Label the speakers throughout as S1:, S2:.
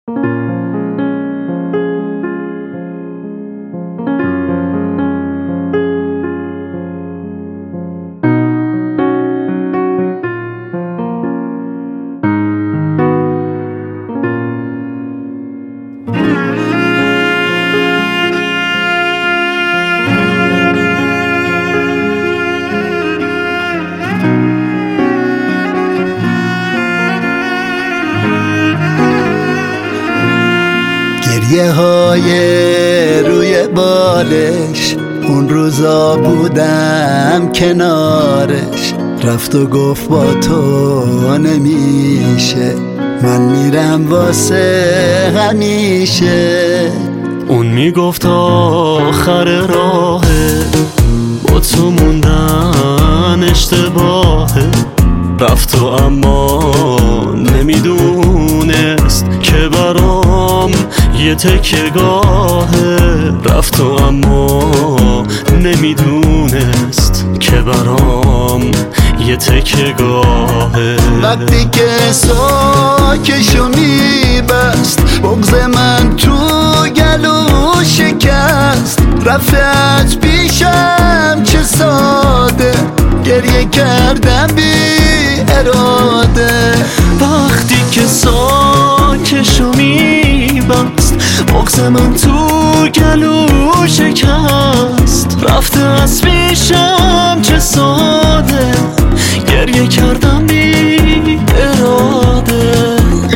S1: گریه های روی بالش، اون روزا بودم کنارش، رفت و گفت با تو نمیشه، من میرم واسه همیشه.
S2: اون میگفت آخر راهه، با تو موندن اشتباهه، رفت و اما نمیدونست که برام یه تکیه گاهه، رفت و اما نمیدونست که برام یه تکیه گاهه.
S1: وقتی که ساکشو میبست، بغض من تو گلو شکست، رفت از پیشم چه ساده، گریه کردم بی اراده.
S2: وقتی که ساکشو میبست، بغض من تو گلو شکست، رفت از پیشم چه ساده، گریه کردم بی اراده.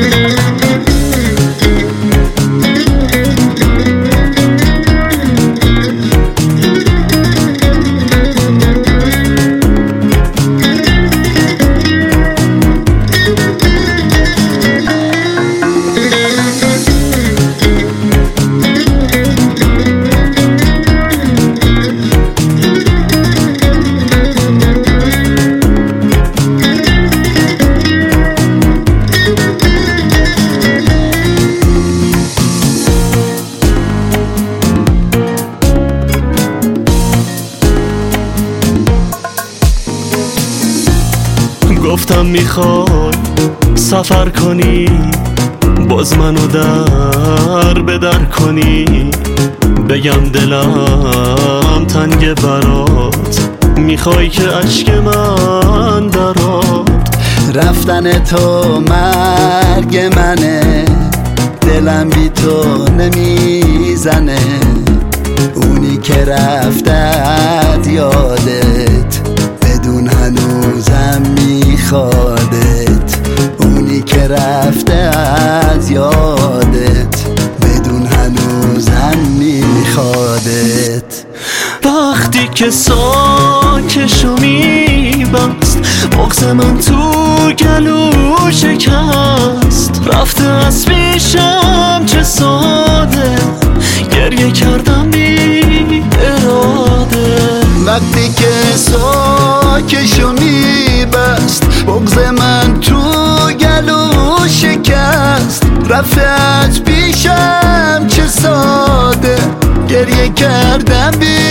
S2: گفتم میخوای سفر کنی، باز منو در به در کنی، بگم دلم تنگ برات، میخوای که اشک من درات.
S1: رفتن تو مرگ منه، دلم بی تو نمیزنه، اونی که رفتت یادت، بدون هنوزم میخوادت، اونی که رفته از یادت، بدون هنوزم میخوادت.
S2: وقتی که ساکشو میبست، بغض من تو گلو شکست، رفت از پیشم چه ساده، گریه کردم بی اراده.
S1: وقتی که ساکشو میبست، بغض من تو گلو شکست، رفت از پیشم چه ساده، گریه کردم بی